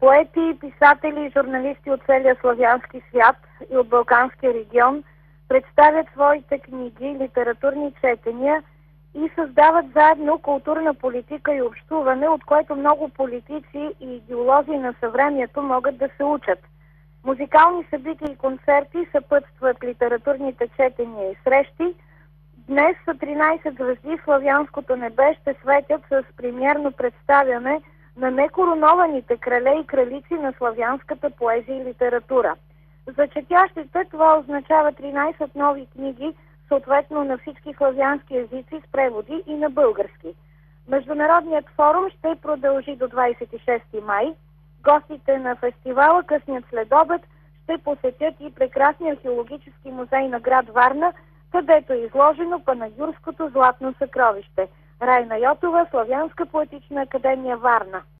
Поети, писатели и журналисти от целия славянски свят и от Балканския регион представят своите книги, литературни четения и създават заедно културна политика и общуване, от което много политици и идеолози на съвремието могат да се учат. Музикални събития и концерти съпътстват литературните четения и срещи. Днес са 13 звезди в славянското небе ще светят с премиерно представяне на некоронованите крале и кралици на славянската поезия и литература. За четящите това означава 13 нови книги, съответно на всички славянски езици с преводи и на български. Международният форум ще продължи до 26 май. Гостите на фестивала късният следобед ще посетят и прекрасния археологически музей на град Варна, където е изложено Панагюрското златно съкровище. Райна Йотова, Славянска поетична академия, Варна.